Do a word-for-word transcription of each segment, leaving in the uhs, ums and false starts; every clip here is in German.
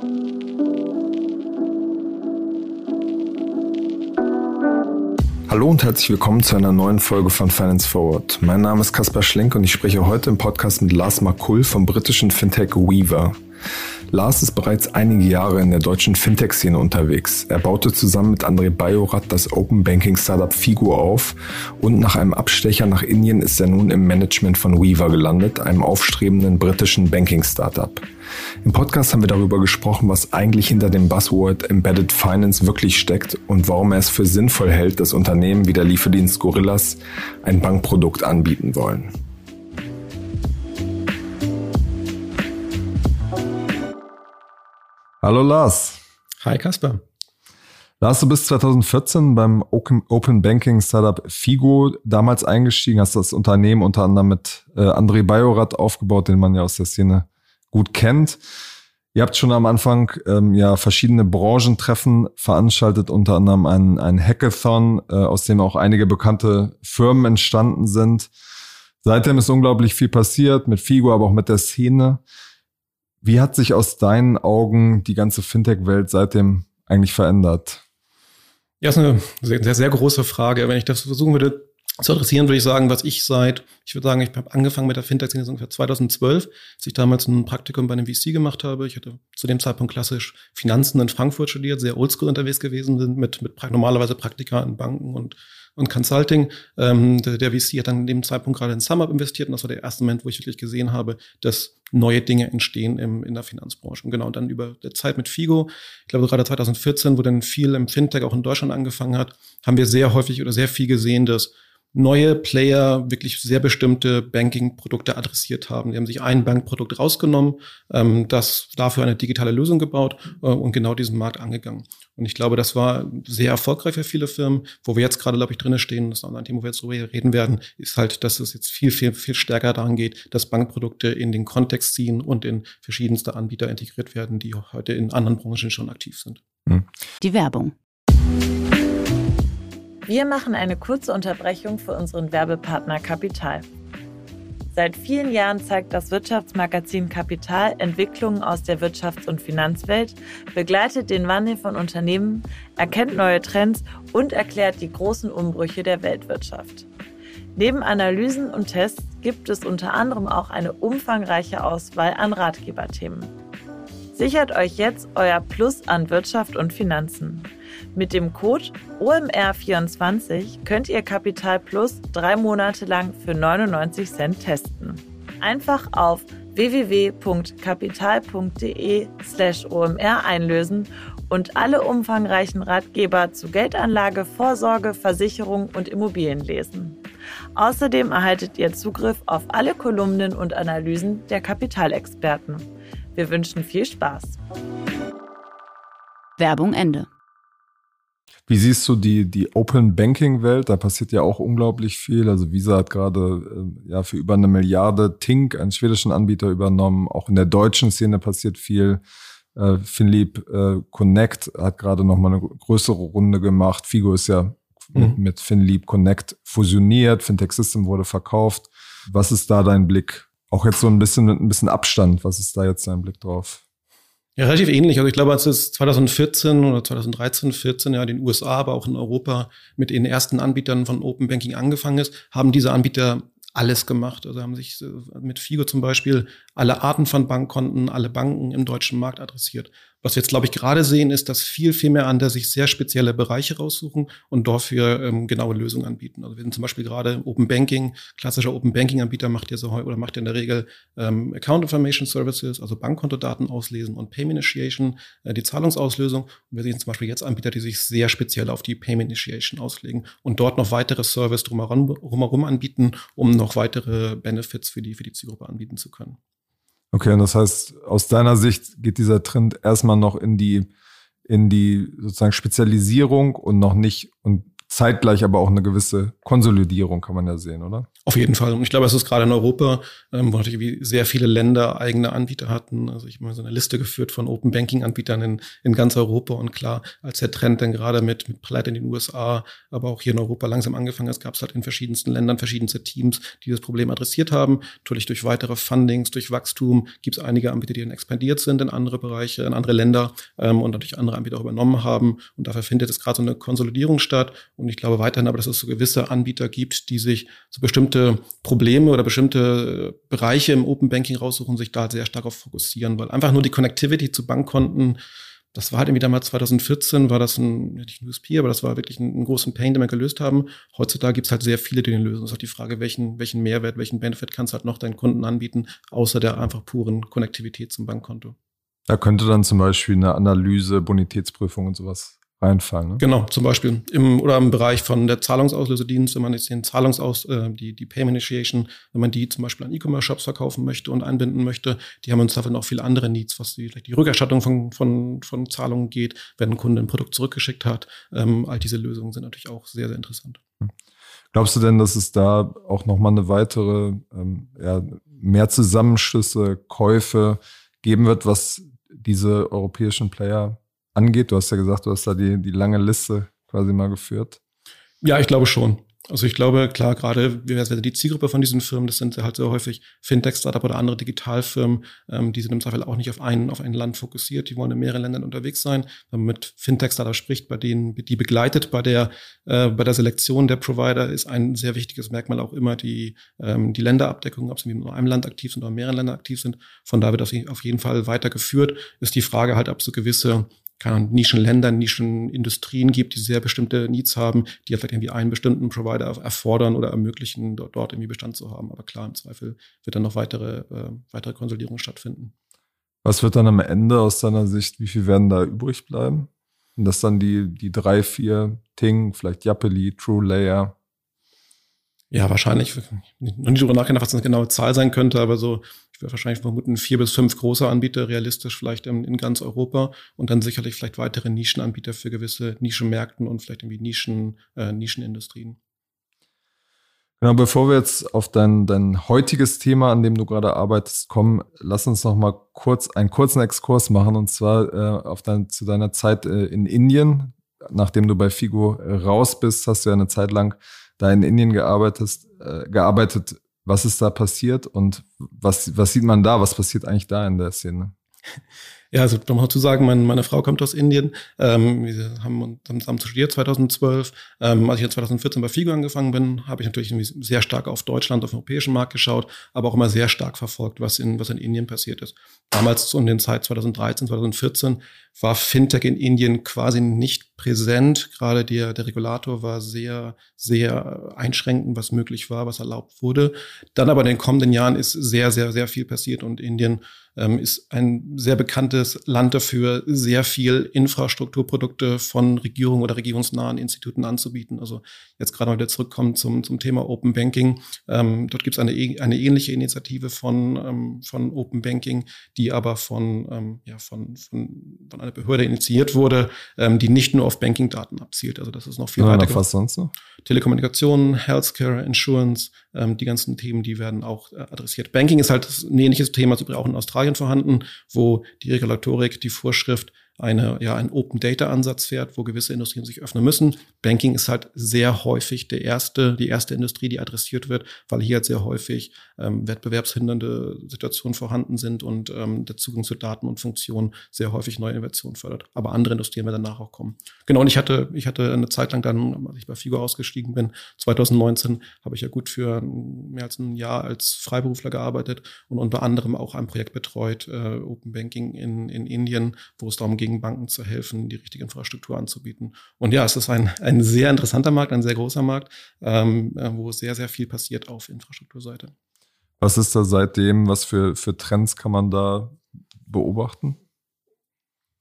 Hallo und herzlich willkommen zu einer neuen Folge von Finance Forward. Mein Name ist Kaspar Schlenk und ich spreche heute im Podcast mit Lars Markull vom britischen Fintech Weaver. Lars ist bereits einige Jahre in der deutschen Fintech-Szene unterwegs. Er baute zusammen mit André Bajorat das Open-Banking-Startup Figo auf und nach einem Abstecher nach Indien ist er nun im Management von Weaver gelandet, einem aufstrebenden britischen Banking-Startup. Im Podcast haben wir darüber gesprochen, was eigentlich hinter dem Buzzword Embedded Finance wirklich steckt und warum er es für sinnvoll hält, dass Unternehmen wie der Lieferdienst Gorillas ein Bankprodukt anbieten wollen. Hallo Lars. Hi Kaspar. Lars, du bist zwanzig vierzehn beim Open Banking Startup Figo damals eingestiegen, hast das Unternehmen unter anderem mit äh, André Bajorat aufgebaut, den man ja aus der Szene gut kennt. Ihr habt schon am Anfang ähm, ja verschiedene Branchentreffen veranstaltet, unter anderem ein, ein Hackathon, äh, aus dem auch einige bekannte Firmen entstanden sind. Seitdem ist unglaublich viel passiert, mit Figo, aber auch mit der Szene. Wie hat sich aus deinen Augen die ganze Fintech-Welt seitdem eigentlich verändert? Ja, ist eine sehr, sehr, sehr große Frage. Wenn ich das versuchen würde zu adressieren, würde ich sagen, was ich seit, ich würde sagen, ich habe angefangen mit der Fintech-Szene ungefähr zweitausendzwölf, als ich damals ein Praktikum bei einem V C gemacht habe. Ich hatte zu dem Zeitpunkt klassisch Finanzen in Frankfurt studiert, sehr oldschool unterwegs gewesen sind, mit, mit normalerweise Praktika in Banken und und Consulting. Ähm, der, der V C hat dann in dem Zeitpunkt gerade in SumUp investiert und das war der erste Moment, wo ich wirklich gesehen habe, dass neue Dinge entstehen im, in der Finanzbranche. Und genau, und dann über der Zeit mit Figo, ich glaube gerade zweitausendvierzehn, wo dann viel im Fintech auch in Deutschland angefangen hat, haben wir sehr häufig oder sehr viel gesehen, dass neue Player wirklich sehr bestimmte Banking-Produkte adressiert haben. Die haben sich ein Bankprodukt rausgenommen, ähm, das dafür eine digitale Lösung gebaut äh, und genau diesen Markt angegangen. Und ich glaube, das war sehr erfolgreich für viele Firmen. Wo wir jetzt gerade, glaube ich, drin stehen, das ist auch ein Thema, wo wir jetzt drüber reden werden, ist halt, dass es jetzt viel, viel, viel stärker daran geht, dass Bankprodukte in den Kontext ziehen und in verschiedenste Anbieter integriert werden, die heute in anderen Branchen schon aktiv sind. Die Werbung. Wir machen eine kurze Unterbrechung für unseren Werbepartner Kapital. Seit vielen Jahren zeigt das Wirtschaftsmagazin Kapital Entwicklungen aus der Wirtschafts- und Finanzwelt, begleitet den Wandel von Unternehmen, erkennt neue Trends und erklärt die großen Umbrüche der Weltwirtschaft. Neben Analysen und Tests gibt es unter anderem auch eine umfangreiche Auswahl an Ratgeberthemen. Sichert euch jetzt euer Plus an Wirtschaft und Finanzen. Mit dem Code O M R vierundzwanzig könnt ihr Kapital Plus drei Monate lang für neunundneunzig Cent testen. Einfach auf w w w punkt kapital punkt d e slash o m r einlösen und alle umfangreichen Ratgeber zu Geldanlage, Vorsorge, Versicherung und Immobilien lesen. Außerdem erhaltet ihr Zugriff auf alle Kolumnen und Analysen der Kapitalexperten. Wir wünschen viel Spaß. Werbung Ende. Wie siehst du die, die Open Banking Welt? Da passiert ja auch unglaublich viel. Also Visa hat gerade äh, ja für über eine Milliarde Tink, einen schwedischen Anbieter, übernommen. Auch in der deutschen Szene passiert viel. Äh, Finlieb äh, Connect hat gerade nochmal eine größere Runde gemacht. Figo ist ja mhm. mit, mit Finlieb Connect fusioniert. Fintech System wurde verkauft. Was ist da dein Blick? Auch jetzt so ein bisschen mit ein bisschen Abstand. Was ist da jetzt dein Blick drauf? Ja, relativ ähnlich. Also ich glaube, als es zweitausendvierzehn oder zweitausenddreizehn, vierzehn ja in den U S A, aber auch in Europa mit den ersten Anbietern von Open Banking angefangen ist, haben diese Anbieter alles gemacht. Also haben sich mit Figo zum Beispiel alle Arten von Bankkonten, alle Banken im deutschen Markt adressiert. Was wir jetzt, glaube ich, gerade sehen, ist, dass viel, viel mehr andere sich sehr spezielle Bereiche raussuchen und dafür ähm, genaue Lösungen anbieten. Also wir sind zum Beispiel gerade Open Banking, klassischer Open Banking Anbieter macht ja so oder macht ja in der Regel ähm, Account Information Services, also Bankkontodaten auslesen und Payment Initiation, äh, die Zahlungsauslösung. Und wir sehen zum Beispiel jetzt Anbieter, die sich sehr speziell auf die Payment Initiation auslegen und dort noch weitere Services drumherum, drumherum anbieten, um noch weitere Benefits für die, für die Zielgruppe anbieten zu können. Okay, und das heißt, aus deiner Sicht geht dieser Trend erstmal noch in die, in die sozusagen Spezialisierung und noch nicht, und zeitgleich aber auch eine gewisse Konsolidierung, kann man ja sehen, oder? Auf jeden Fall. Und ich glaube, es ist gerade in Europa, ähm, wo natürlich sehr viele Länder eigene Anbieter hatten. Also ich habe mal so eine Liste geführt von Open Banking Anbietern in, in ganz Europa. Und klar, als der Trend dann gerade mit, mit Pleite in den U S A, aber auch hier in Europa langsam angefangen ist, gab es halt in verschiedensten Ländern verschiedenste Teams, die das Problem adressiert haben. Natürlich durch weitere Fundings, durch Wachstum gibt es einige Anbieter, die dann expandiert sind in andere Bereiche, in andere Länder ähm, und natürlich andere Anbieter auch übernommen haben. Und dafür findet es gerade so eine Konsolidierung statt. Und ich glaube weiterhin aber, dass es so gewisse Anbieter gibt, die sich so bestimmte Probleme oder bestimmte Bereiche im Open Banking raussuchen, sich da sehr stark auf fokussieren, weil einfach nur die Connectivity zu Bankkonten, das war halt irgendwie damals zwanzig vierzehn, war das ein, nicht ein U S P, aber das war wirklich ein, ein großen Pain, den wir gelöst haben. Heutzutage gibt es halt sehr viele, die den lösen. Es ist auch die Frage, welchen, welchen Mehrwert, welchen Benefit kannst du halt noch deinen Kunden anbieten, außer der einfach puren Konnektivität zum Bankkonto. Da könnte dann zum Beispiel eine Analyse, Bonitätsprüfung und sowas reinfallen. Ne? Genau, zum Beispiel im oder im Bereich von der Zahlungsauslösedienst, wenn man jetzt den Zahlungsaus, äh, die die Payment Initiation, wenn man die zum Beispiel an E-Commerce-Shops verkaufen möchte und einbinden möchte, die haben uns dafür noch viele andere Needs, was die, vielleicht die Rückerstattung von von von Zahlungen geht, wenn ein Kunde ein Produkt zurückgeschickt hat. Ähm, all diese Lösungen sind natürlich auch sehr sehr interessant. Glaubst du denn, dass es da auch nochmal eine weitere, ähm, ja, mehr Zusammenschlüsse, Käufe geben wird, was diese europäischen Player angeht? Du hast ja gesagt, du hast da die, die lange Liste quasi mal geführt. Ja, ich glaube schon. Also ich glaube, klar, gerade wie wäre die Zielgruppe von diesen Firmen, das sind halt sehr häufig Fintech-Startup oder andere Digitalfirmen, ähm, die sind im Zweifel auch nicht auf ein, auf ein Land fokussiert, die wollen in mehreren Ländern unterwegs sein. Wenn man mit Fintech-Startup spricht, bei denen, die begleitet bei der, äh, bei der Selektion der Provider, ist ein sehr wichtiges Merkmal auch immer die, ähm, die Länderabdeckung, ob sie in nur einem Land aktiv sind oder in mehreren Ländern aktiv sind. Von da wird das auf jeden Fall weitergeführt. Ist die Frage halt, ob es so gewisse keine Nischenländer, Nischenindustrien gibt, die sehr bestimmte Needs haben, die vielleicht irgendwie einen bestimmten Provider erfordern oder ermöglichen, dort, dort irgendwie Bestand zu haben. Aber klar, im Zweifel wird dann noch weitere, äh, weitere Konsolidierung stattfinden. Was wird dann am Ende aus deiner Sicht, wie viel werden da übrig bleiben? Und das dann die, die drei, vier Ting, vielleicht Yapeli, TrueLayer? Ja, wahrscheinlich. Ich habe noch nie darüber nachgedacht, was eine genaue Zahl sein könnte, aber so, ich würde wahrscheinlich vermuten, vier bis fünf große Anbieter realistisch vielleicht in, in ganz Europa und dann sicherlich vielleicht weitere Nischenanbieter für gewisse Nischenmärkten und vielleicht irgendwie Nischen, äh, Nischenindustrien. Genau, bevor wir jetzt auf dein, dein heutiges Thema, an dem du gerade arbeitest, kommen, lass uns noch mal kurz einen kurzen Exkurs machen, und zwar äh, auf dein, zu deiner Zeit äh, in Indien. Nachdem du bei Figo äh, raus bist, hast du ja eine Zeit lang da in Indien gearbeitet, äh, gearbeitet. Was ist da passiert und was, was sieht man da? Was passiert eigentlich da in der Szene? Ja, also nochmal zu sagen, meine, meine Frau kommt aus Indien. Ähm, wir haben uns zusammen studiert zweitausendzwölf. Ähm, als ich dann zweitausendvierzehn bei Figo angefangen bin, habe ich natürlich irgendwie sehr stark auf Deutschland, auf den europäischen Markt geschaut, aber auch immer sehr stark verfolgt, was in, was in Indien passiert ist. Damals um den Zeit zweitausenddreizehn, zweitausendvierzehn war Fintech in Indien quasi nicht präsent. Gerade der, der Regulator war sehr, sehr einschränkend, was möglich war, was erlaubt wurde. Dann aber in den kommenden Jahren ist sehr, sehr, sehr viel passiert und Indien ähm, ist ein sehr bekanntes Land dafür, sehr viel Infrastrukturprodukte von Regierungen oder regierungsnahen Instituten anzubieten. Also jetzt gerade mal wieder zurückkommen zum, zum Thema Open Banking. Ähm, dort gibt es eine, eine ähnliche Initiative von, ähm, von Open Banking, die aber von, ähm, ja, von, von, von einer Behörde initiiert wurde, ähm, die nicht nur auf Banking-Daten abzielt. Also das ist noch viel ja, weiter. Was sonst noch? Telekommunikation, Healthcare, Insurance, ähm, die ganzen Themen, die werden auch äh, adressiert. Banking ist halt ein ähnliches Thema, das ist auch in Australien vorhanden, wo die Regulatorik, die Vorschrift eine, ja, ein Open-Data-Ansatz fährt, wo gewisse Industrien sich öffnen müssen. Banking ist halt sehr häufig der erste, die erste Industrie, die adressiert wird, weil hier halt sehr häufig ähm, wettbewerbshindernde Situationen vorhanden sind und ähm, der Zugang zu Daten und Funktionen sehr häufig neue Innovationen fördert. Aber andere Industrien werden danach auch kommen. Genau, und ich hatte, ich hatte eine Zeit lang dann, als ich bei Figo ausgestiegen bin, zweitausendneunzehn, habe ich ja gut für mehr als ein Jahr als Freiberufler gearbeitet und unter anderem auch ein Projekt betreut, äh, Open Banking in, in Indien, wo es darum ging, Banken zu helfen, die richtige Infrastruktur anzubieten. Und ja, es ist ein, ein sehr interessanter Markt, ein sehr großer Markt, ähm, wo sehr, sehr viel passiert auf Infrastrukturseite. Was ist da seitdem, was für, für Trends kann man da beobachten?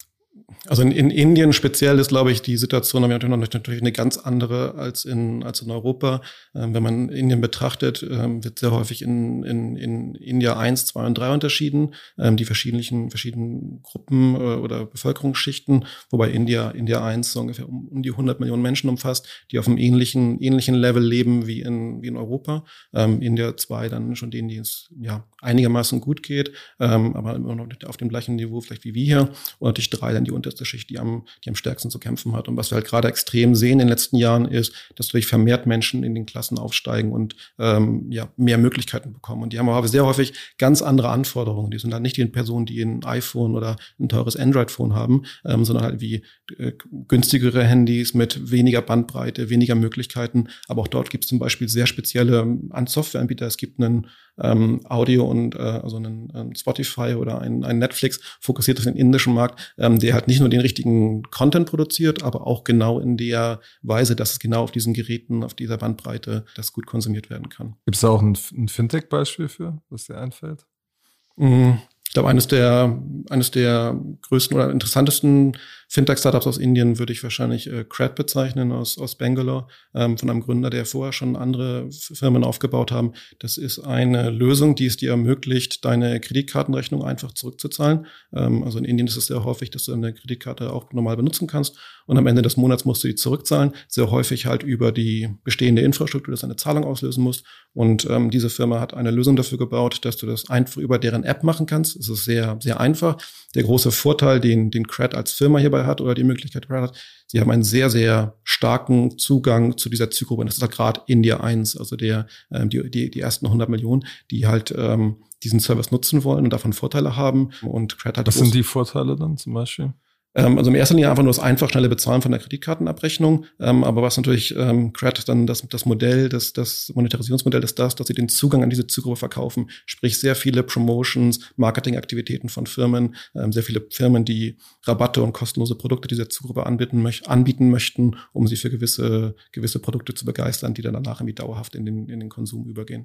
Also in, in Indien speziell ist, glaube ich, die Situation natürlich eine ganz andere als in, als in Europa. Ähm, wenn man Indien betrachtet, ähm, wird sehr häufig in, in, in India eins, zwei und drei unterschieden, ähm, die verschiedenen, verschiedenen Gruppen äh, oder Bevölkerungsschichten, wobei India, India eins so ungefähr um, um die hundert Millionen Menschen umfasst, die auf einem ähnlichen, ähnlichen Level leben wie in, wie in Europa. Ähm, India zwei dann schon denen, die es ja einigermaßen gut geht, ähm, aber immer noch auf dem gleichen Niveau vielleicht wie wir hier. Und natürlich drei dann die unterste Schicht, die am, die am stärksten zu kämpfen hat. Und was wir halt gerade extrem sehen in den letzten Jahren ist, dass durch vermehrt Menschen in den Klassen aufsteigen und ähm, ja mehr Möglichkeiten bekommen. Und die haben aber sehr häufig ganz andere Anforderungen. Die sind halt nicht die Personen, die ein iPhone oder ein teures Android-Phone haben, ähm, sondern halt wie äh, günstigere Handys mit weniger Bandbreite, weniger Möglichkeiten. Aber auch dort gibt es zum Beispiel sehr spezielle ähm, Softwareanbieter. Es gibt einen ähm, Audio und äh, also einen, einen Spotify oder ein, ein Netflix fokussiert auf den indischen Markt, ähm, der halt nicht nur den richtigen Content produziert, aber auch genau in der Weise, dass es genau auf diesen Geräten, auf dieser Bandbreite, das gut konsumiert werden kann. Gibt es da auch ein, ein Fintech-Beispiel für, was dir einfällt? Mhm. Ich glaube, eines der, eines der größten oder interessantesten Fintech-Startups aus Indien würde ich wahrscheinlich äh, Cred bezeichnen, aus, aus Bangalore, ähm, von einem Gründer, der vorher schon andere Firmen aufgebaut haben. Das ist eine Lösung, die es dir ermöglicht, deine Kreditkartenrechnung einfach zurückzuzahlen. Ähm, also in Indien ist es sehr häufig, dass du eine Kreditkarte auch normal benutzen kannst und am Ende des Monats musst du die zurückzahlen. Sehr häufig halt über die bestehende Infrastruktur, dass du eine Zahlung auslösen musst. Und ähm, diese Firma hat eine Lösung dafür gebaut, dass du das einfach über deren App machen kannst. Es ist sehr, sehr einfach. Der große Vorteil, den, den Cred als Firma hierbei hat oder die Möglichkeit Cred hat, sie haben einen sehr, sehr starken Zugang zu dieser Zielgruppe. Und das ist halt gerade India eins, also der, ähm, die, die, die ersten hundert Millionen, die halt ähm, diesen Service nutzen wollen und davon Vorteile haben. Und Cred hat Was sind die Vorteile dann zum Beispiel? Also in erster Linie einfach nur das einfach schnelle Bezahlen von der Kreditkartenabrechnung. Ähm, aber was natürlich ähm, Cred dann das, das Modell, das, das Monetarisierungsmodell ist das, dass sie den Zugang an diese Zielgruppe verkaufen. Sprich sehr viele Promotions, Marketingaktivitäten von Firmen, ähm, sehr viele Firmen, die Rabatte und kostenlose Produkte dieser Zielgruppe anbieten, möch- anbieten möchten, um sie für gewisse, gewisse Produkte zu begeistern, die dann danach irgendwie dauerhaft in den, in den Konsum übergehen.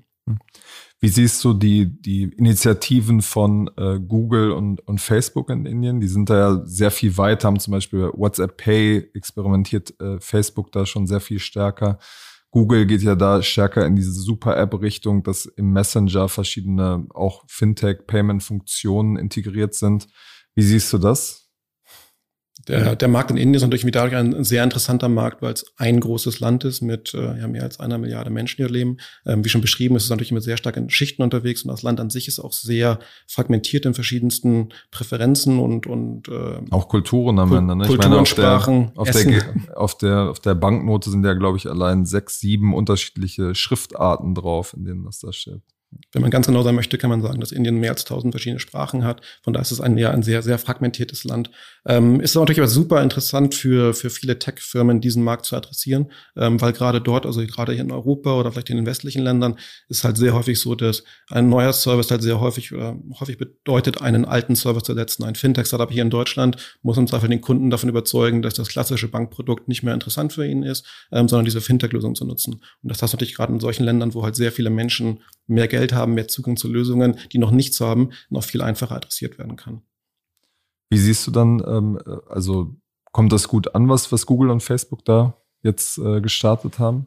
Wie siehst du die, die Initiativen von äh, Google und, und Facebook in Indien? Die sind da ja sehr viel weiter, haben zum Beispiel WhatsApp Pay experimentiert, äh, Facebook da schon sehr viel stärker. Google geht ja da stärker in diese Super-App-Richtung, dass im Messenger verschiedene auch Fintech-Payment-Funktionen integriert sind. Wie siehst du das? Der, der Markt in Indien ist natürlich dadurch ein sehr interessanter Markt, weil es ein großes Land ist mit äh, ja, mehr als einer Milliarde Menschen, die dort leben. Ähm, wie schon beschrieben, ist es natürlich immer sehr stark in Schichten unterwegs und das Land an sich ist auch sehr fragmentiert in verschiedensten Präferenzen und und äh, auch Kulturen am Kul- Ende. Ne? Kulturen, ich meine, auf Sprachen, der, auf, Essen. der, auf der auf der Banknote sind ja, glaube ich, allein sechs, sieben unterschiedliche Schriftarten drauf, in denen das da steht. Wenn man ganz genau sein möchte, kann man sagen, dass Indien mehr als tausend verschiedene Sprachen hat. Von daher ist es ein, ja, ein sehr, sehr fragmentiertes Land. Ähm, ist natürlich aber super interessant für, für viele Tech-Firmen, diesen Markt zu adressieren, ähm, weil gerade dort, also gerade hier in Europa oder vielleicht in den westlichen Ländern, ist halt sehr häufig so, dass ein neuer Service halt sehr häufig oder häufig bedeutet, einen alten Service zu ersetzen. Ein Fintech-Startup hier in Deutschland muss im Zweifel den Kunden davon überzeugen, dass das klassische Bankprodukt nicht mehr interessant für ihn ist, ähm, sondern diese Fintech-Lösung zu nutzen. Und das hast du natürlich gerade in solchen Ländern, wo halt sehr viele Menschen mehr Geld haben, mehr Zugang zu Lösungen, die noch nichts haben, noch viel einfacher adressiert werden kann. Wie siehst du dann, ähm, also kommt das gut an, was, was Google und Facebook da jetzt äh, gestartet haben?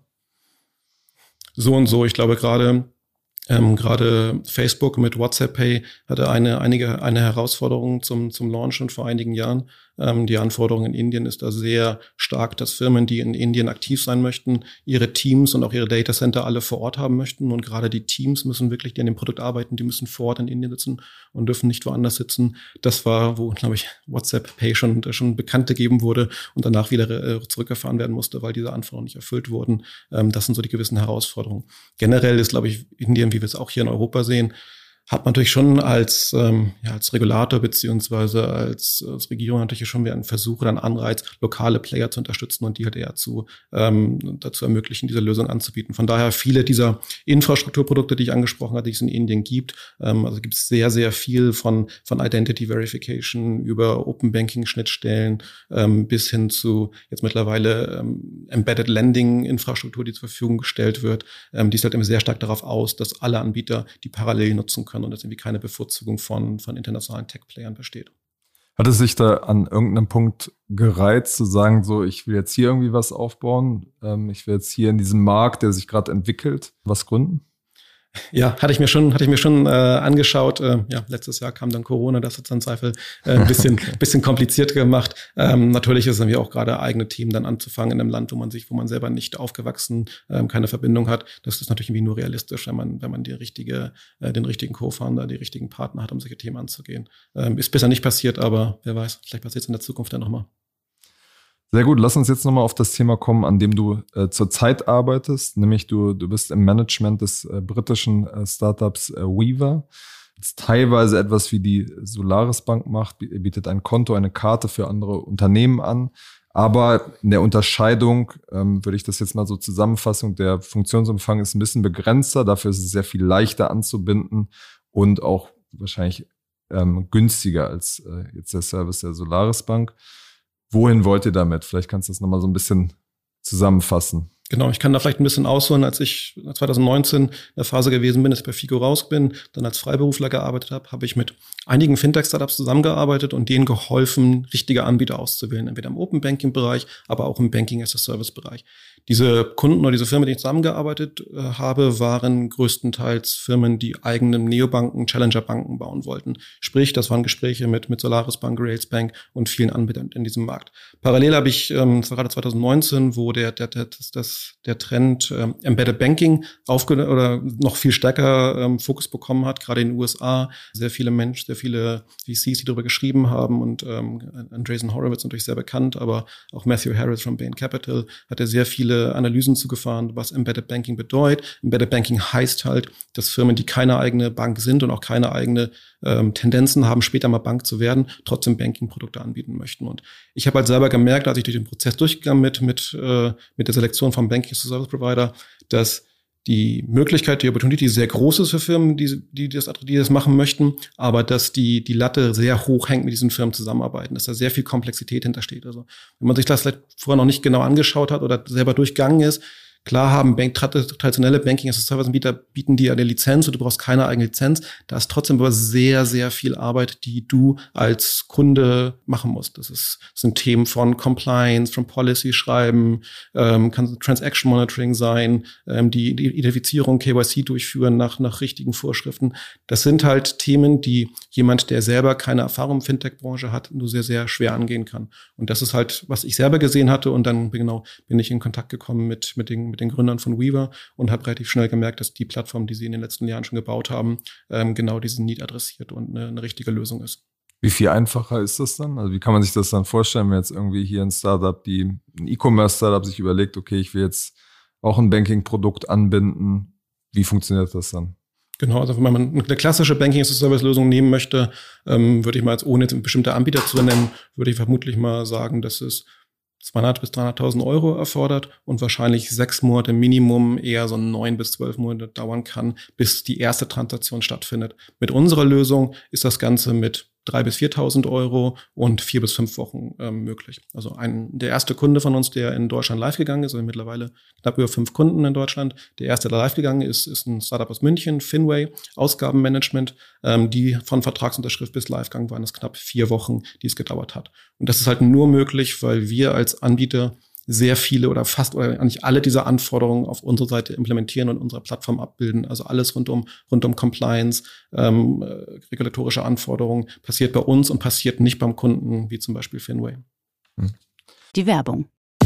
So und so. Ich glaube gerade ähm, gerade Facebook mit WhatsApp Pay hatte eine einige eine Herausforderung zum zum Launch schon vor einigen Jahren. Ähm, die Anforderung in Indien ist da sehr stark, dass Firmen, die in Indien aktiv sein möchten, ihre Teams und auch ihre Datacenter alle vor Ort haben möchten. Und gerade die Teams müssen wirklich, die an dem Produkt arbeiten, die müssen vor Ort in Indien sitzen und dürfen nicht woanders sitzen. Das war, wo, glaube ich, WhatsApp Pay schon, schon bekannt gegeben wurde und danach wieder äh, zurückgefahren werden musste, weil diese Anforderungen nicht erfüllt wurden. Ähm, das sind so die gewissen Herausforderungen. Generell ist, glaube ich, Indien, wie wir es auch hier in Europa sehen, hat man natürlich schon als ähm, ja, als Regulator beziehungsweise als, als Regierung natürlich schon wieder einen Versuch oder einen Anreiz, lokale Player zu unterstützen und die halt eher zu ähm, dazu ermöglichen, diese Lösung anzubieten. Von daher viele dieser Infrastrukturprodukte, die ich angesprochen hatte, die es in Indien gibt, ähm, also gibt es sehr, sehr viel von von Identity Verification über Open Banking Schnittstellen ähm, bis hin zu jetzt mittlerweile ähm, Embedded Lending Infrastruktur, die zur Verfügung gestellt wird. Ähm, die ist halt immer sehr stark darauf aus, dass alle Anbieter die parallel nutzen können und dass irgendwie keine Bevorzugung von, von internationalen Tech-Playern besteht. Hat es sich da an irgendeinem Punkt gereizt, zu sagen, so, ich will jetzt hier irgendwie was aufbauen, ähm, ich will jetzt hier in diesem Markt, der sich gerade entwickelt, was gründen? Ja, hatte ich mir schon, hatte ich mir schon äh, angeschaut. Äh, ja, letztes Jahr kam dann Corona, das hat dann Zweifel äh, ein bisschen, okay. bisschen kompliziert gemacht. Ähm, natürlich ist es irgendwie auch gerade eigene Team dann anzufangen in einem Land, wo man sich, wo man selber nicht aufgewachsen, ähm, keine Verbindung hat. Das ist natürlich irgendwie nur realistisch, wenn man, wenn man die richtige, äh, den richtigen Co-Founder, die richtigen Partner hat, um solche Themen anzugehen. Ähm, ist bisher nicht passiert, aber wer weiß, vielleicht passiert es in der Zukunft dann nochmal. Sehr gut, lass uns jetzt nochmal auf das Thema kommen, an dem du äh, zurzeit arbeitest, nämlich du, du bist im Management des äh, britischen äh, Startups äh, Weaver. Das ist teilweise etwas wie die Solaris Bank macht, bietet ein Konto, eine Karte für andere Unternehmen an. Aber in der Unterscheidung ähm, würde ich das jetzt mal so zusammenfassen, der Funktionsumfang ist ein bisschen begrenzter, dafür ist es sehr viel leichter anzubinden und auch wahrscheinlich ähm, günstiger als äh, jetzt der Service der Solaris Bank. Wohin wollt ihr damit? Vielleicht kannst du das nochmal so ein bisschen zusammenfassen. Genau, ich kann da vielleicht ein bisschen ausholen, als ich zwanzig neunzehn in der Phase gewesen bin, dass ich bei Figo raus bin, dann als Freiberufler gearbeitet habe, habe ich mit einigen Fintech-Startups zusammengearbeitet und denen geholfen, richtige Anbieter auszuwählen, entweder im Open-Banking-Bereich, aber auch im Banking-as-a-Service-Bereich. Diese Kunden oder diese Firmen, mit denen ich zusammengearbeitet äh, habe, waren größtenteils Firmen, die eigene Neobanken, Challenger-Banken bauen wollten. Sprich, das waren Gespräche mit, mit Solaris Bank, Rails Bank und vielen Anbietern in diesem Markt. Parallel habe ich, ähm, das war gerade zwanzig neunzehn, wo der, der, der, das, das der Trend ähm, Embedded Banking aufge- oder noch viel stärker ähm, Fokus bekommen hat, gerade in den U S A. Sehr viele Menschen, sehr viele V Cs, die darüber geschrieben haben und ähm, Andreessen Horowitz natürlich sehr bekannt, aber auch Matthew Harris von Bain Capital hat ja sehr viele Analysen zugefahren, was Embedded Banking bedeutet. Embedded Banking heißt halt, dass Firmen, die keine eigene Bank sind und auch keine eigene ähm, Tendenzen haben, später mal Bank zu werden, trotzdem Banking-Produkte anbieten möchten. Und ich habe halt selber gemerkt, als ich durch den Prozess durchgegangen mit mit äh, mit der Selektion vom Banking Service Provider, dass die Möglichkeit, die Opportunity sehr groß ist für Firmen, die, die, das, die das machen möchten, aber dass die, die Latte sehr hoch hängt, mit diesen Firmen zusammenarbeiten, dass da sehr viel Komplexität hintersteht. Also, wenn man sich das vielleicht vorher noch nicht genau angeschaut hat oder selber durchgegangen ist, klar haben Bank, traditionelle Banking-as-a-Service-Anbieter bieten dir eine Lizenz und du brauchst keine eigene Lizenz. Da ist trotzdem aber sehr, sehr viel Arbeit, die du als Kunde machen musst. Das ist, das sind Themen von Compliance, von Policy schreiben, ähm, kann Transaction Monitoring sein, ähm, die, die Identifizierung, K Y C durchführen nach, nach richtigen Vorschriften. Das sind halt Themen, die jemand, der selber keine Erfahrung im Fintech-Branche hat, nur sehr, sehr schwer angehen kann. Und das ist halt, was ich selber gesehen hatte. Und dann genau bin ich in Kontakt gekommen mit, mit den mit den Gründern von Weaver und habe relativ schnell gemerkt, dass die Plattform, die sie in den letzten Jahren schon gebaut haben, ähm, genau diesen Need adressiert und eine, eine richtige Lösung ist. Wie viel einfacher ist das dann? Also wie kann man sich das dann vorstellen, wenn jetzt irgendwie hier ein Startup, die ein E-Commerce-Startup sich überlegt, okay, ich will jetzt auch ein Banking-Produkt anbinden. Wie funktioniert das dann? Genau, also wenn man eine klassische Banking-as-a-Service-Lösung nehmen möchte, ähm, würde ich mal jetzt ohne jetzt bestimmte Anbieter zu nennen, würde ich vermutlich mal sagen, dass es zweihundert bis dreihunderttausend Euro erfordert und wahrscheinlich sechs Monate Minimum, eher so neun bis zwölf Monate dauern kann, bis die erste Transaktion stattfindet. Mit unserer Lösung ist das Ganze mit drei bis viertausend Euro und vier bis fünf Wochen ähm, möglich. Also ein, der erste Kunde von uns, der in Deutschland live gegangen ist, also mittlerweile knapp über fünf Kunden in Deutschland. Der erste, der live gegangen ist, ist ein Startup aus München, Finway, Ausgabenmanagement. Ähm, die von Vertragsunterschrift bis Livegang waren es knapp vier Wochen, die es gedauert hat. Und das ist halt nur möglich, weil wir als Anbieter sehr viele oder fast oder eigentlich alle dieser Anforderungen auf unserer Seite implementieren und unsere Plattform abbilden. Also alles rund um, rund um Compliance, ähm, äh, regulatorische Anforderungen passiert bei uns und passiert nicht beim Kunden, wie zum Beispiel Finway. Die Werbung.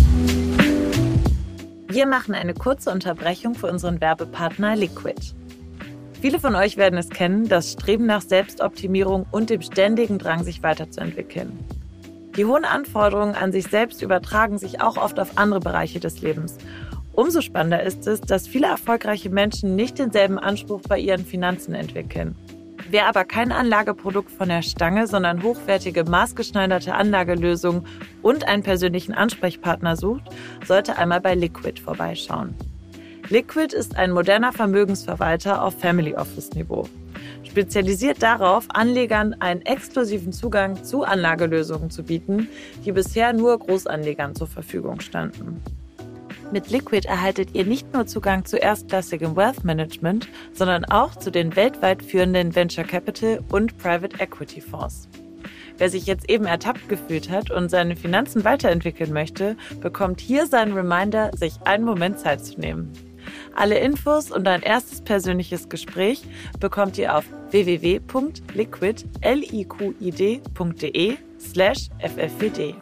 Wir machen eine kurze Unterbrechung für unseren Werbepartner Liquid. Viele von euch werden es kennen, das Streben nach Selbstoptimierung und dem ständigen Drang, sich weiterzuentwickeln. Die hohen Anforderungen an sich selbst übertragen sich auch oft auf andere Bereiche des Lebens. Umso spannender ist es, dass viele erfolgreiche Menschen nicht denselben Anspruch bei ihren Finanzen entwickeln. Wer aber kein Anlageprodukt von der Stange, sondern hochwertige, maßgeschneiderte Anlagelösungen und einen persönlichen Ansprechpartner sucht, sollte einmal bei Liquid vorbeischauen. Liquid ist ein moderner Vermögensverwalter auf Family Office Niveau. Spezialisiert darauf, Anlegern einen exklusiven Zugang zu Anlagelösungen zu bieten, die bisher nur Großanlegern zur Verfügung standen. Mit Liquid erhaltet ihr nicht nur Zugang zu erstklassigem Wealth Management, sondern auch zu den weltweit führenden Venture Capital und Private Equity Fonds. Wer sich jetzt eben ertappt gefühlt hat und seine Finanzen weiterentwickeln möchte, bekommt hier seinen Reminder, sich einen Moment Zeit zu nehmen. Alle Infos und ein erstes persönliches Gespräch bekommt ihr auf w w w punkt liquid punkt de slash f f w d.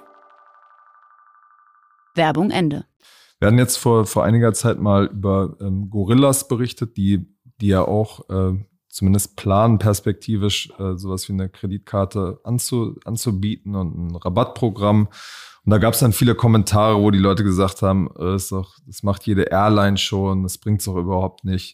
Werbung Ende. Wir hatten jetzt vor, vor einiger Zeit mal über ähm, Gorillas berichtet, die, die ja auch äh, zumindest planen, perspektivisch äh, sowas wie eine Kreditkarte anzu, anzubieten und ein Rabattprogramm. Und da gab es dann viele Kommentare, wo die Leute gesagt haben, äh, ist doch, das macht jede Airline schon, das bringt's doch überhaupt nicht.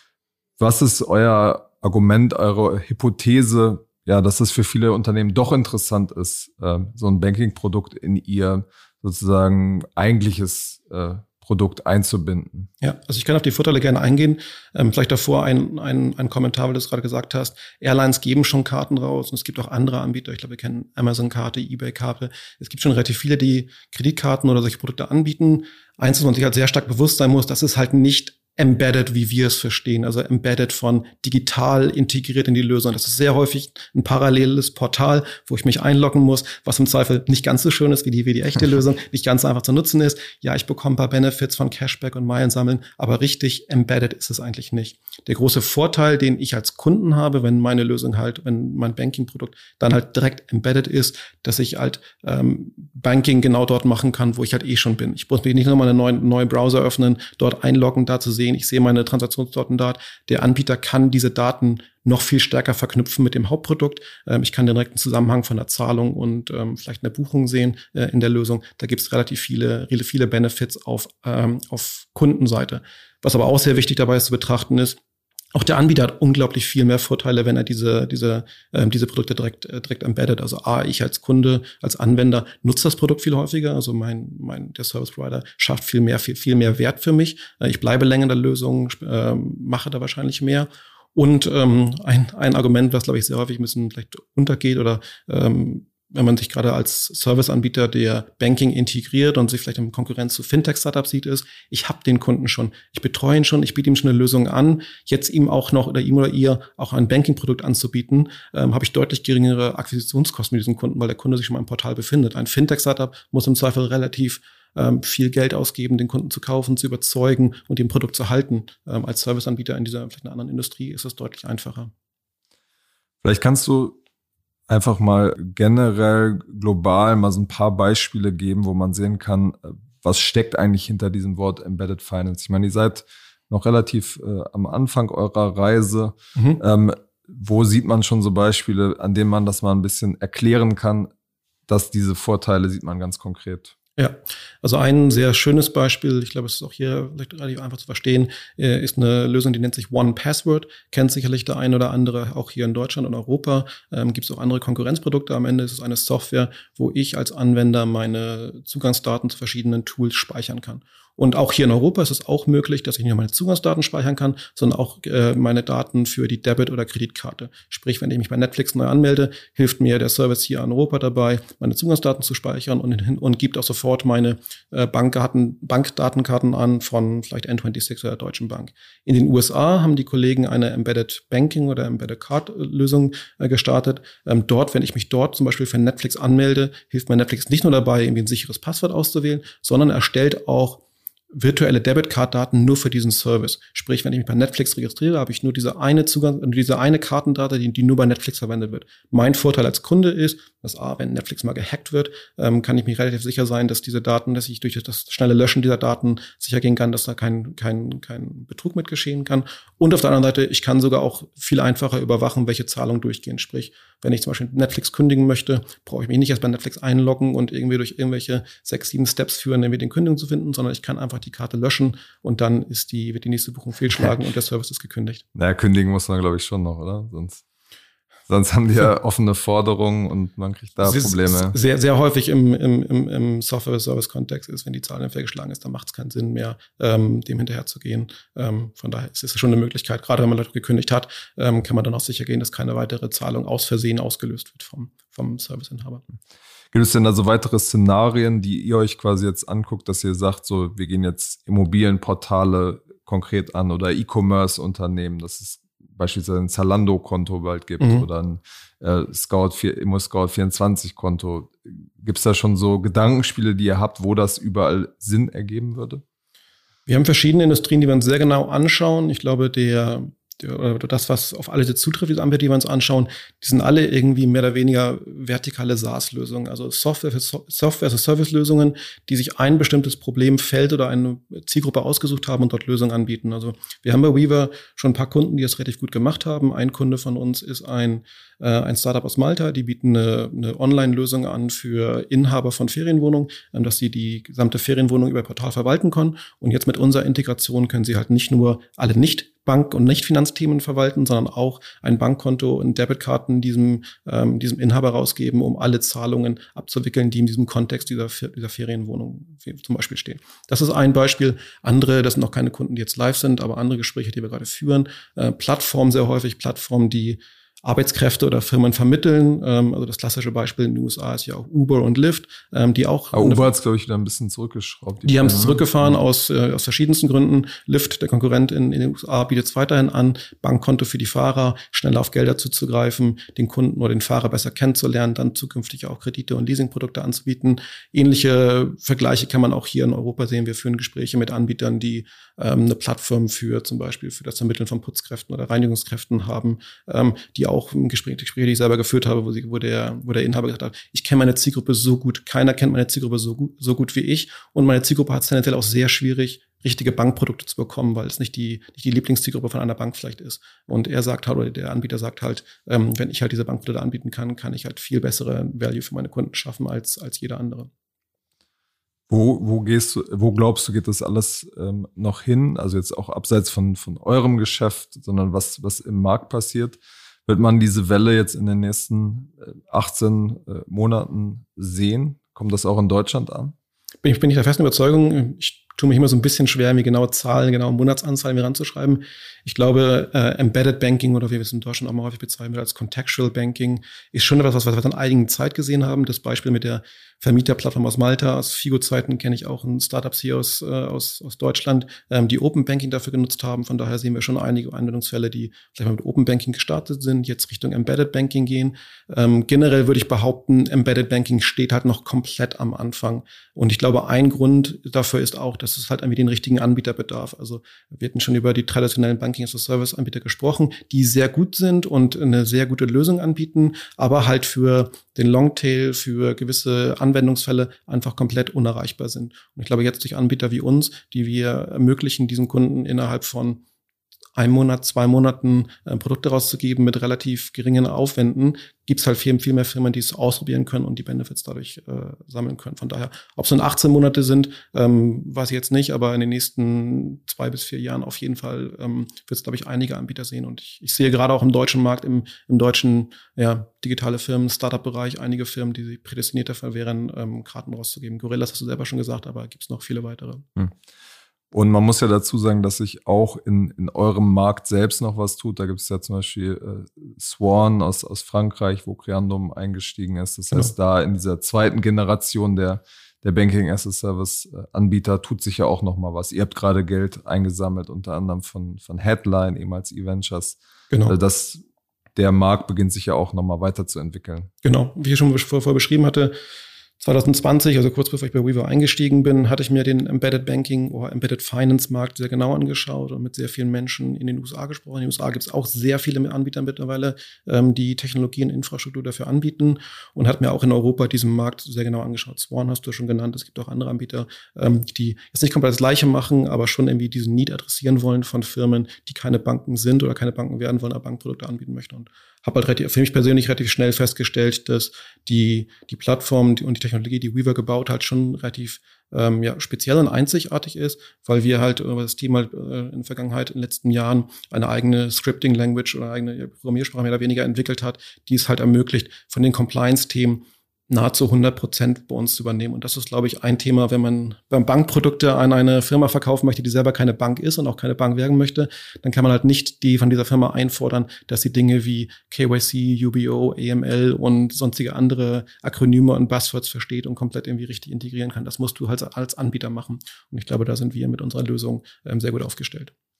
Was ist euer Argument, eure Hypothese, ja, dass es für viele Unternehmen doch interessant ist, äh, so ein Banking-Produkt in ihr sozusagen eigentliches äh, Produkt einzubinden? Ja, also ich kann auf die Vorteile gerne eingehen. Ähm, vielleicht davor ein, ein, ein Kommentar, weil du es gerade gesagt hast. Airlines geben schon Karten raus und es gibt auch andere Anbieter. Ich glaube, wir kennen Amazon-Karte, eBay-Karte. Es gibt schon relativ viele, die Kreditkarten oder solche Produkte anbieten. Eins, was man sich halt sehr stark bewusst sein muss, das ist halt nicht embedded, wie wir es verstehen, also embedded von digital integriert in die Lösung. Das ist sehr häufig ein paralleles Portal, wo ich mich einloggen muss, was im Zweifel nicht ganz so schön ist wie die, wie die echte Lösung, nicht ganz einfach zu nutzen ist. Ja, ich bekomme ein paar Benefits von Cashback und Meilen sammeln, aber richtig embedded ist es eigentlich nicht. Der große Vorteil, den ich als Kunden habe, wenn meine Lösung halt, wenn mein Banking-Produkt dann halt direkt embedded ist, dass ich halt ähm, Banking genau dort machen kann, wo ich halt eh schon bin. Ich muss mich nicht nochmal einen neuen, neuen Browser öffnen, dort einloggen, da zu sehen, ich sehe meine Transaktionsdaten dort. Der Anbieter kann diese Daten noch viel stärker verknüpfen mit dem Hauptprodukt. Ich kann den direkten Zusammenhang von der Zahlung und ähm, vielleicht einer Buchung sehen äh, in der Lösung. Da gibt es relativ viele, viele Benefits auf, ähm, auf Kundenseite. Was aber auch sehr wichtig dabei ist zu betrachten ist, auch der Anbieter hat unglaublich viel mehr Vorteile, wenn er diese diese ähm, diese Produkte direkt äh, direkt embedded. Also a, ich als Kunde, als Anwender nutze das Produkt viel häufiger. Also mein mein der Service Provider schafft viel mehr viel viel mehr Wert für mich. Äh, ich bleibe länger in der Lösung, äh, mache da wahrscheinlich mehr. Und ähm, ein ein Argument, was glaube ich sehr häufig ein bisschen vielleicht untergeht oder ähm, wenn man sich gerade als Serviceanbieter, der Banking integriert und sich vielleicht in Konkurrenz zu Fintech-Startups sieht, ist, ich habe den Kunden schon, ich betreue ihn schon, ich biete ihm schon eine Lösung an, jetzt ihm auch noch oder ihm oder ihr auch ein Banking-Produkt anzubieten, ähm, habe ich deutlich geringere Akquisitionskosten mit diesem Kunden, weil der Kunde sich schon mal im Portal befindet. Ein Fintech-Startup muss im Zweifel relativ ähm, viel Geld ausgeben, den Kunden zu kaufen, zu überzeugen und dem Produkt zu halten. Ähm, als Serviceanbieter in dieser vielleicht einer anderen Industrie ist es deutlich einfacher. Vielleicht kannst du einfach mal generell global mal so ein paar Beispiele geben, wo man sehen kann, was steckt eigentlich hinter diesem Wort Embedded Finance. Ich meine, ihr seid noch relativ äh, am Anfang eurer Reise. Mhm. Ähm, wo sieht man schon so Beispiele, an denen man das mal ein bisschen erklären kann, dass diese Vorteile sieht man ganz konkret? Ja, also ein sehr schönes Beispiel, ich glaube, es ist auch hier vielleicht relativ einfach zu verstehen, ist eine Lösung, die nennt sich One Password. Kennt sicherlich der ein oder andere auch hier in Deutschland und Europa. Ähm, gibt es auch andere Konkurrenzprodukte. Am Ende ist es eine Software, wo ich als Anwender meine Zugangsdaten zu verschiedenen Tools speichern kann. Und auch hier in Europa ist es auch möglich, dass ich nicht nur meine Zugangsdaten speichern kann, sondern auch äh, meine Daten für die Debit- oder Kreditkarte. Sprich, wenn ich mich bei Netflix neu anmelde, hilft mir der Service hier in Europa dabei, meine Zugangsdaten zu speichern und, und gibt auch sofort meine äh, Bankdaten, Bankdatenkarten an von vielleicht N sechsundzwanzig oder der Deutschen Bank. In den U S A haben die Kollegen eine Embedded Banking oder Embedded Card Lösung äh, gestartet. Ähm, dort, wenn ich mich dort zum Beispiel für Netflix anmelde, hilft mir Netflix nicht nur dabei, irgendwie ein sicheres Passwort auszuwählen, sondern erstellt auch virtuelle Debitcard-Daten nur für diesen Service. Sprich, wenn ich mich bei Netflix registriere, habe ich nur diese eine Zugang, diese eine Kartendate, die, die nur bei Netflix verwendet wird. Mein Vorteil als Kunde ist, dass A, wenn Netflix mal gehackt wird, ähm, kann ich mir relativ sicher sein, dass diese Daten, dass ich durch das schnelle Löschen dieser Daten sicher gehen kann, dass da kein, kein, kein Betrug mit geschehen kann. Und auf der anderen Seite, ich kann sogar auch viel einfacher überwachen, welche Zahlungen durchgehen. Sprich, wenn ich zum Beispiel Netflix kündigen möchte, brauche ich mich nicht erst bei Netflix einloggen und irgendwie durch irgendwelche sechs, sieben Steps führen, irgendwie den Kündigung zu finden, sondern ich kann einfach die Karte löschen und dann ist die, wird die nächste Buchung fehlschlagen und der Service ist gekündigt. Naja, kündigen muss man, glaube ich, schon noch, oder? Sonst, sonst haben die ja offene Forderungen und man kriegt da Probleme. Sehr, sehr häufig im, im, im, im Software-Service-Kontext ist, wenn die Zahl dann fehlgeschlagen ist, dann macht es keinen Sinn mehr, ähm, dem hinterher zu gehen. Ähm, von daher ist es schon eine Möglichkeit, gerade wenn man Leute gekündigt hat, ähm, kann man dann auch sicher gehen, dass keine weitere Zahlung aus Versehen ausgelöst wird vom, vom Serviceinhaber. Gibt es denn da so weitere Szenarien, die ihr euch quasi jetzt anguckt, dass ihr sagt, so wir gehen jetzt Immobilienportale konkret an oder E-Commerce-Unternehmen? Das ist beispielsweise ein Zalando-Konto bald gibt mhm. oder ein äh, Scout, Immo Scout vierundzwanzig-Konto. Gibt es da schon so Gedankenspiele, die ihr habt, wo das überall Sinn ergeben würde? Wir haben verschiedene Industrien, die wir uns sehr genau anschauen. Ich glaube, der oder das, was auf alle zutrifft, diese Anbieter, die wir uns anschauen, die sind alle irgendwie mehr oder weniger vertikale SaaS-Lösungen, also Software für so- Software für Service-Lösungen, die sich ein bestimmtes Problemfeld oder eine Zielgruppe ausgesucht haben und dort Lösungen anbieten. Also wir haben bei Weaver schon ein paar Kunden, die das relativ gut gemacht haben. Ein Kunde von uns ist ein, äh, ein Startup aus Malta, die bieten eine, eine Online-Lösung an für Inhaber von Ferienwohnungen, äh, dass sie die gesamte Ferienwohnung über Portal verwalten können. Und jetzt mit unserer Integration können sie halt nicht nur alle nicht Bank- und Nicht-Finanzthemen verwalten, sondern auch ein Bankkonto und Debitkarten diesem, ähm, diesem Inhaber rausgeben, um alle Zahlungen abzuwickeln, die in diesem Kontext dieser, dieser Ferienwohnung zum Beispiel stehen. Das ist ein Beispiel. Andere, das sind noch keine Kunden, die jetzt live sind, aber andere Gespräche, die wir gerade führen. Äh, Plattformen sehr häufig, Plattformen, die Arbeitskräfte oder Firmen vermitteln. Ähm, also das klassische Beispiel in den U S A ist ja auch Uber und Lyft, ähm, die auch... Aber Uber hat es, glaube ich, wieder ein bisschen zurückgeschraubt. Die, die haben es zurückgefahren aus, äh, aus verschiedensten Gründen. Lyft, der Konkurrent in, in den U S A, bietet es weiterhin an, Bankkonto für die Fahrer, schneller auf Gelder zuzugreifen, den Kunden oder den Fahrer besser kennenzulernen, dann zukünftig auch Kredite und Leasingprodukte anzubieten. Ähnliche Vergleiche kann man auch hier in Europa sehen. Wir führen Gespräche mit Anbietern, die ähm, eine Plattform für zum Beispiel für das Vermitteln von Putzkräften oder Reinigungskräften haben, ähm, die auch im Gespräch, die Gespräche, die ich selber geführt habe, wo, sie, wo, der, wo der Inhaber gesagt hat, ich kenne meine Zielgruppe so gut, keiner kennt meine Zielgruppe so gut, so gut wie ich und meine Zielgruppe hat es tendenziell auch sehr schwierig, richtige Bankprodukte zu bekommen, weil es nicht die, nicht die Lieblingszielgruppe von einer Bank vielleicht ist. Und er sagt halt, oder der Anbieter sagt halt, ähm, wenn ich halt diese Bankprodukte anbieten kann, kann ich halt viel bessere Value für meine Kunden schaffen als, als jeder andere. Wo, wo gehst du, wo glaubst du, geht das alles ähm, noch hin? Also jetzt auch abseits von, von eurem Geschäft, sondern was, was im Markt passiert. Wird man diese Welle jetzt in den nächsten achtzehn äh, Monaten sehen? Kommt das auch in Deutschland an? Bin ich, bin ich der festen Überzeugung. Ich tue mich immer so ein bisschen schwer, mir genaue Zahlen, genaue Monatsanzahlen mir ranzuschreiben. Ich glaube, äh, Embedded Banking oder wie wir es in Deutschland auch mal häufig bezeichnen als Contextual Banking ist schon etwas, was wir seit einigen Zeit gesehen haben. Das Beispiel mit der Vermieterplattform aus Malta, aus Figo-Zeiten kenne ich auch ein Startups hier aus, äh, aus, aus Deutschland, ähm, die Open Banking dafür genutzt haben. Von daher sehen wir schon einige Anwendungsfälle, die vielleicht mal mit Open Banking gestartet sind, jetzt Richtung Embedded Banking gehen. Ähm, generell würde ich behaupten, Embedded Banking steht halt noch komplett am Anfang. Und ich glaube, ein Grund dafür ist auch, dass es halt irgendwie den richtigen Anbieter bedarf. Also wir hatten schon über die traditionellen Banking-as-a-Service-Anbieter gesprochen, die sehr gut sind und eine sehr gute Lösung anbieten, aber halt für den Longtail, für gewisse Anwendungsfälle einfach komplett unerreichbar sind. Und ich glaube, jetzt durch Anbieter wie uns, die wir ermöglichen, diesen Kunden innerhalb von einem Monat, zwei Monaten äh, Produkte rauszugeben mit relativ geringen Aufwänden, gibt es halt viel, viel mehr Firmen, die es ausprobieren können und die Benefits dadurch äh, sammeln können. Von daher, ob es nun achtzehn Monate sind, ähm, weiß ich jetzt nicht, aber in den nächsten zwei bis vier Jahren auf jeden Fall ähm, wird es, glaube ich, einige Anbieter sehen. Und ich, ich sehe gerade auch im deutschen Markt, im, im deutschen ja, digitale Firmen, Startup-Bereich, einige Firmen, die prädestiniert dafür wären, ähm, Karten rauszugeben. Gorillas hast du selber schon gesagt, aber gibt es noch viele weitere. Hm. Und man muss ja dazu sagen, dass sich auch in, in eurem Markt selbst noch was tut. Da gibt es ja zum Beispiel äh, Swan aus, aus Frankreich, wo Creandum eingestiegen ist. Das heißt, genau. Da in dieser zweiten Generation der, der Banking-as-a-Service-Anbieter tut sich ja auch noch mal was. Ihr habt gerade Geld eingesammelt, unter anderem von, von Headline, ehemals eVentures. Genau. Also das, der Markt beginnt sich ja auch noch mal weiterzuentwickeln. Genau, wie ich schon vorher beschrieben hatte, zwanzig zwanzig, also kurz bevor ich bei Weaver eingestiegen bin, hatte ich mir den Embedded Banking oder Embedded Finance Markt sehr genau angeschaut und mit sehr vielen Menschen in den U S A gesprochen. In den U S A gibt es auch sehr viele Anbieter mittlerweile, ähm, die Technologie und Infrastruktur dafür anbieten und hat mir auch in Europa diesen Markt sehr genau angeschaut. Swan hast du schon genannt, es gibt auch andere Anbieter, ähm, die jetzt nicht komplett das Gleiche machen, aber schon irgendwie diesen Need adressieren wollen von Firmen, die keine Banken sind oder keine Banken werden wollen, aber Bankprodukte anbieten möchten. Und habe halt relativ, für mich persönlich relativ schnell festgestellt, dass die die Plattform und die Technologie, die Weaver gebaut hat, schon relativ ähm, ja, speziell und einzigartig ist, weil wir halt über das Team halt äh, in der Vergangenheit, in den letzten Jahren eine eigene Scripting-Language oder eine eigene Programmiersprache mehr oder weniger entwickelt hat, die es halt ermöglicht, von den Compliance-Themen nahezu hundert Prozent bei uns zu übernehmen. Und das ist, glaube ich, ein Thema, wenn man beim Bankprodukte an eine Firma verkaufen möchte, die selber keine Bank ist und auch keine Bank werden möchte, dann kann man halt nicht die von dieser Firma einfordern, dass sie Dinge wie K Y C, U B O, A M L und sonstige andere Akronyme und Buzzwords versteht und komplett irgendwie richtig integrieren kann. Das musst du halt als Anbieter machen. Und ich glaube, da sind wir mit unserer Lösung ähm, sehr gut aufgestellt.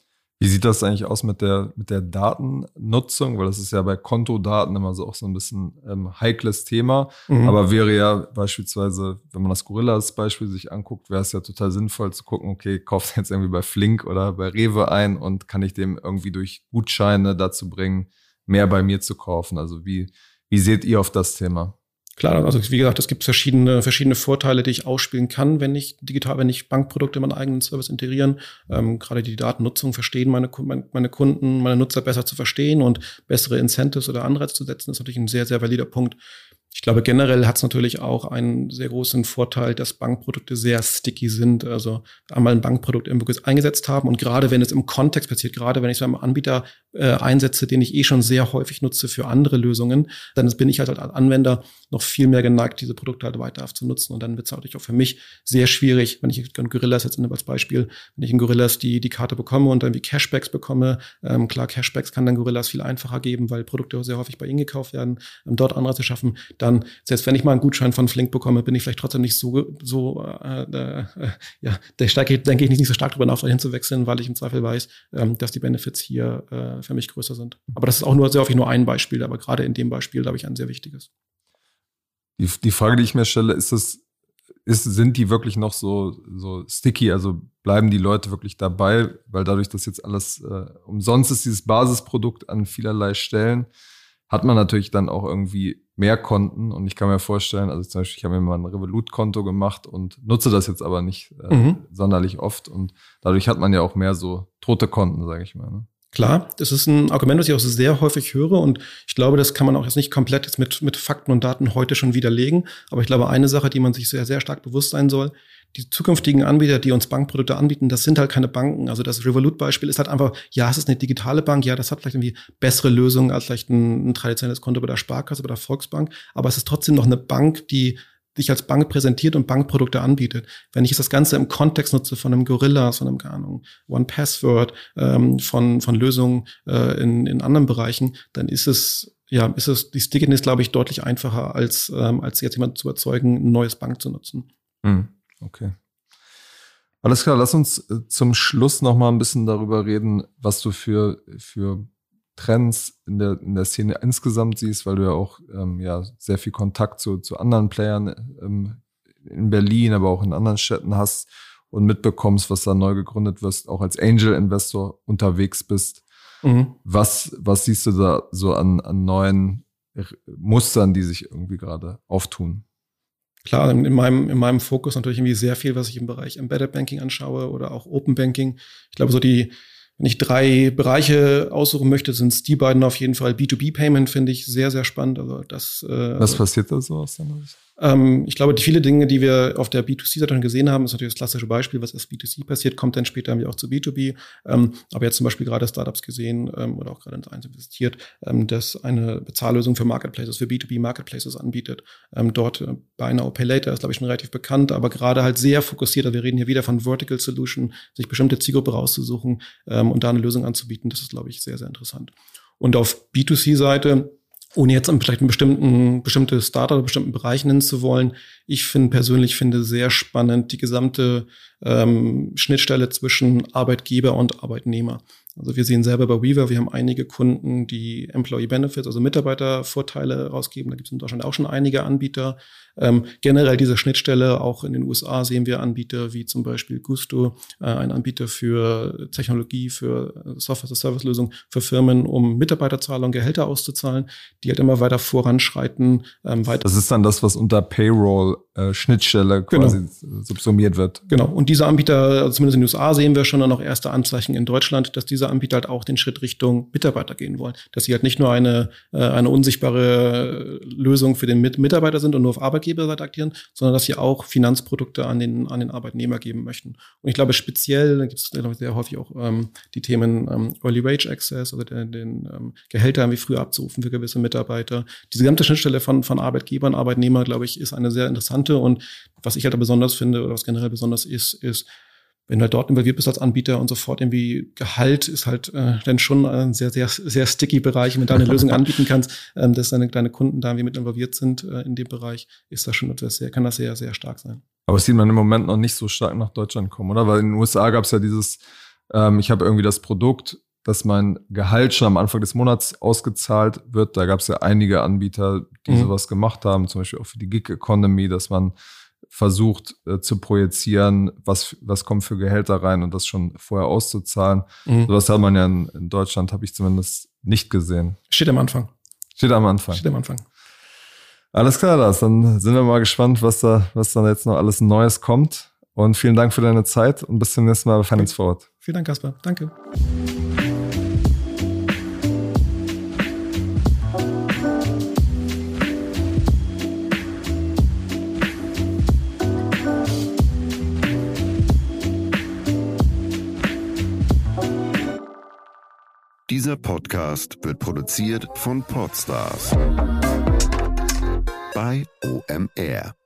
Wie sieht das eigentlich aus mit der, mit der Datennutzung? Weil das ist ja bei Kontodaten immer so auch so ein bisschen ähm, heikles Thema. Mhm. Aber wäre ja beispielsweise, wenn man das Gorilla als Beispiel sich anguckt, wäre es ja total sinnvoll zu gucken, okay, kauft jetzt irgendwie bei Flink oder bei Rewe ein und kann ich dem irgendwie durch Gutscheine dazu bringen, mehr bei mir zu kaufen? Also wie, wie seht ihr auf das Thema? Klar, also wie gesagt, es gibt verschiedene verschiedene Vorteile, die ich ausspielen kann, wenn ich digital, wenn ich Bankprodukte in meinen eigenen Service integrieren. Ähm, gerade die Datennutzung verstehen, meine, meine Kunden, meine Nutzer besser zu verstehen und bessere Incentives oder Anreize zu setzen, ist natürlich ein sehr, sehr valider Punkt. Ich glaube, generell hat es natürlich auch einen sehr großen Vorteil, dass Bankprodukte sehr sticky sind. Also einmal ein Bankprodukt irgendwo eingesetzt haben und gerade wenn es im Kontext passiert, gerade wenn ich so einen Anbieter äh, einsetze, den ich eh schon sehr häufig nutze für andere Lösungen, dann bin ich halt als Anwender noch viel mehr geneigt, diese Produkte halt weiter zu nutzen. Und dann wird es natürlich auch für mich sehr schwierig, wenn ich ein Gorillas jetzt als Beispiel, wenn ich in Gorillas die die Karte bekomme und dann wie Cashbacks bekomme. Ähm, klar, Cashbacks kann dann Gorillas viel einfacher geben, weil Produkte sehr häufig bei ihnen gekauft werden, um dort Anreize zu schaffen. Dann, selbst wenn ich mal einen Gutschein von Flink bekomme, bin ich vielleicht trotzdem nicht so, so äh, äh, ja, da steige, denke ich nicht so stark drüber nach, dahin zu wechseln, weil ich im Zweifel weiß, ähm, dass die Benefits hier äh, für mich größer sind. Aber das ist auch nur sehr häufig nur ein Beispiel, aber gerade in dem Beispiel, glaube ich, ein sehr wichtiges. Die, die Frage, die ich mir stelle, ist das, ist, sind die wirklich noch so, so sticky? Also bleiben die Leute wirklich dabei? Weil dadurch, dass jetzt alles äh, umsonst ist, dieses Basisprodukt an vielerlei Stellen, hat man natürlich dann auch irgendwie mehr Konten. Und ich kann mir vorstellen, also zum Beispiel, ich habe mir mal ein Revolut-Konto gemacht und nutze das jetzt aber nicht äh, mhm. sonderlich oft. Und dadurch hat man ja auch mehr so tote Konten, sage ich mal. Ne? Klar, das ist ein Argument, das ich auch sehr häufig höre und ich glaube, das kann man auch jetzt nicht komplett jetzt mit, mit Fakten und Daten heute schon widerlegen. Aber ich glaube, eine Sache, die man sich sehr, sehr stark bewusst sein soll, die zukünftigen Anbieter, die uns Bankprodukte anbieten, das sind halt keine Banken. Also das Revolut-Beispiel ist halt einfach, ja, es ist eine digitale Bank, ja, das hat vielleicht irgendwie bessere Lösungen als vielleicht ein, ein traditionelles Konto bei der Sparkasse, bei der Volksbank, aber es ist trotzdem noch eine Bank, die dich als Bank präsentiert und Bankprodukte anbietet. Wenn ich das Ganze im Kontext nutze von einem Gorilla, von einem, keine Ahnung, One Password, ähm, von, von Lösungen äh, in, in anderen Bereichen, dann ist es, ja, ist es, die Stickiness, glaube ich, deutlich einfacher, als, ähm, als jetzt jemanden zu überzeugen, ein neues Bank zu nutzen. Hm, okay. Alles klar, lass uns zum Schluss noch mal ein bisschen darüber reden, was du für, für Trends in der, in der Szene insgesamt siehst, weil du ja auch ähm, ja, sehr viel Kontakt zu, zu anderen Playern ähm, in Berlin, aber auch in anderen Städten hast und mitbekommst, was da neu gegründet wird, auch als Angel-Investor unterwegs bist. Mhm. Was, was siehst du da so an, an neuen Mustern, die sich irgendwie gerade auftun? Klar, in meinem, in meinem Fokus natürlich irgendwie sehr viel, was ich im Bereich Embedded Banking anschaue oder auch Open Banking. Ich glaube, so die Wenn ich drei Bereiche aussuchen möchte, sind es die beiden auf jeden Fall. B zwei B Payment finde ich sehr, sehr spannend. Also das, äh, Was passiert da so aus deiner Sicht? Ähm, ich glaube, die viele Dinge, die wir auf der B zwei C-Seite gesehen haben, ist natürlich das klassische Beispiel, was erst B zwei C passiert, kommt dann später auch zu B zwei B. Ähm, aber jetzt zum Beispiel gerade Startups gesehen ähm, oder auch gerade in eins investiert, ähm, das eine Bezahllösung für Marketplaces, für B zwei B Marketplaces anbietet. Ähm, dort äh, Buy Now Pay Later ist, glaube ich, schon relativ bekannt, aber gerade halt sehr fokussiert. Also wir reden hier wieder von Vertical Solution, sich bestimmte Zielgruppe rauszusuchen ähm, und da eine Lösung anzubieten. Das ist, glaube ich, sehr, sehr interessant. Und auf B zwei C-Seite, ohne jetzt vielleicht einen bestimmten, bestimmte Startup oder bestimmten Bereich nennen zu wollen, ich finde persönlich finde sehr spannend die gesamte ähm, Schnittstelle zwischen Arbeitgeber und Arbeitnehmer. Also wir sehen selber bei Weaver, wir haben einige Kunden, die Employee Benefits, also Mitarbeitervorteile rausgeben. Da gibt es in Deutschland auch schon einige Anbieter. Ähm, generell diese Schnittstelle, auch in den U S A sehen wir Anbieter wie zum Beispiel Gusto, äh, ein Anbieter für Technologie, für Software-as-a-Service-Lösungen für Firmen, um Mitarbeiterzahlungen, Gehälter auszuzahlen, die halt immer weiter voranschreiten. Ähm, weiter das ist dann das, was unter Payroll-Schnittstelle quasi genau. subsumiert wird. Genau. Und diese Anbieter, also zumindest in den U S A sehen wir schon noch erste Anzeichen in Deutschland, dass diese Anbieter halt auch den Schritt Richtung Mitarbeiter gehen wollen. Dass sie halt nicht nur eine, äh, eine unsichtbare Lösung für den Mit- Mitarbeiter sind und nur auf Arbeitgeberseite agieren, sondern dass sie auch Finanzprodukte an den, an den Arbeitnehmer geben möchten. Und ich glaube, speziell, da gibt es sehr häufig auch ähm, die Themen ähm, Early Wage Access, also den, den ähm, Gehältern wie früher abzurufen für gewisse Mitarbeiter. Diese gesamte Schnittstelle von, von Arbeitgebern, Arbeitnehmer, glaube ich, ist eine sehr interessante. Und was ich halt besonders finde, oder was generell besonders ist, ist, wenn du halt dort involviert bist als Anbieter und sofort irgendwie Gehalt ist halt äh, dann schon ein sehr, sehr, sehr sticky Bereich. Wenn du da eine Lösung anbieten kannst, ähm, dass deine, deine Kunden da irgendwie mit involviert sind äh, in dem Bereich, ist das schon etwas sehr, kann das sehr, sehr stark sein. Aber das sieht man im Moment noch nicht so stark nach Deutschland kommen, oder? Weil in den U S A gab es ja dieses Ähm, ich habe irgendwie das Produkt, dass mein Gehalt schon am Anfang des Monats ausgezahlt wird. Da gab es ja einige Anbieter, die mhm. sowas gemacht haben, zum Beispiel auch für die Gig Economy, dass man versucht äh, zu projizieren, was, was kommt für Gehälter rein und das schon vorher auszuzahlen. Mhm. Sowas hat man ja in, in Deutschland, habe ich zumindest nicht gesehen. Steht am Anfang. Steht am Anfang. Steht am Anfang. Alles klar, Lars. Dann sind wir mal gespannt, was da, was da jetzt noch alles Neues kommt. Und vielen Dank für deine Zeit und bis zum nächsten Mal bei Finance Forward. Vielen Dank, Kaspar. Danke. Dieser Podcast wird produziert von Podstars bei O M R.